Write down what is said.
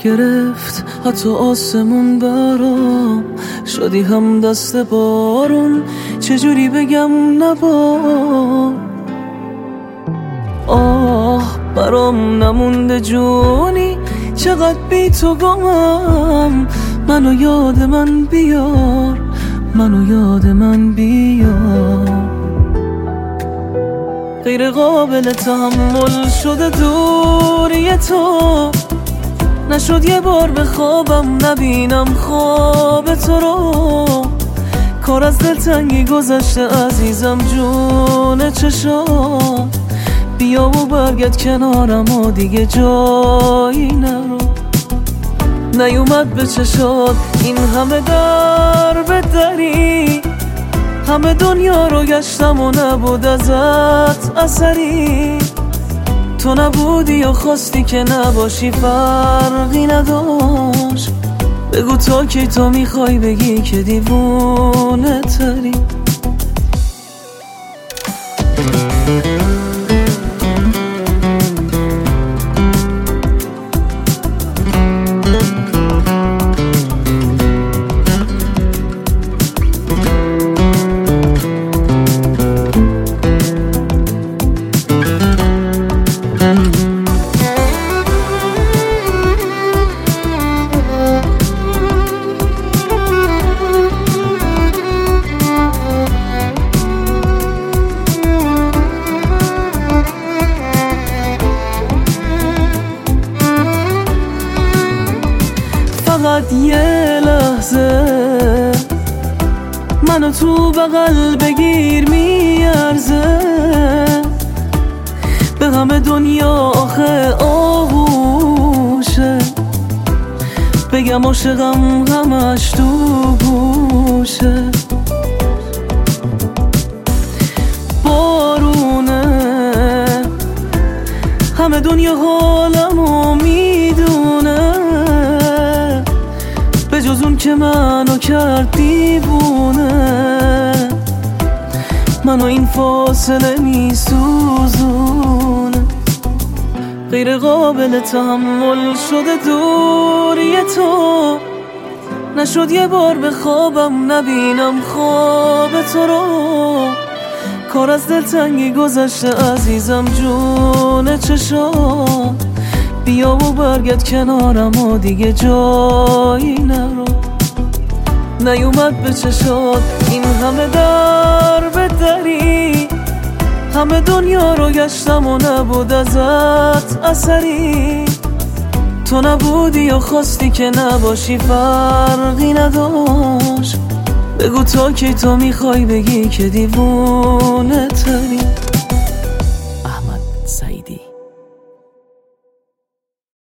گرفت حتی آسمون برام، شدی هم دست بارون، چجوری بگم نبار. آه برام نمونده جونی، چقدر بی تو گمم. منو یاد من بیار، منو یاد من بیار. غیر قابل تحمل شده دوری تو، نشد یه بار به خوابم نبینم خواب تو رو. کار از دلتنگی گذشته عزیزم جون چشام، بیا و برگرد کنارم و دیگه جایی نرو. نیومد به چشات این همه در به دری، همه دنیا رو گشتم و نبود ازت اثری. تو نبودی یا خواستی که نباشی فرقی نداشت. بگو تا کی تو میخوای بگی که دیوونه تری. فقط یه لحظه منو تو بغل بگیر میارزه، به همه دنیا آخه آغوشه. بگم عاشقم همش تو گوشه. بارونه همه دنیا حالمو میدونه، به جز اون که منو کرد دیوونه. منو این فاصله میسوزونه. غیر قابل تحمل شده دوری تو، نشد یه بار به خوابم نبینم خواب تو رو. کار از دلتنگی گذشته عزیزم جون چشام، بیا و برگرد کنارم و دیگه جایی نرو. نیومد به چشات این همه در به دری، همه دنیا رو گشتم و نبود ازت اثری. تو نبودی یا خواستی که نباشی فرقی نداشت. بگو تا کی تو میخوای بگی که دیوونه تری.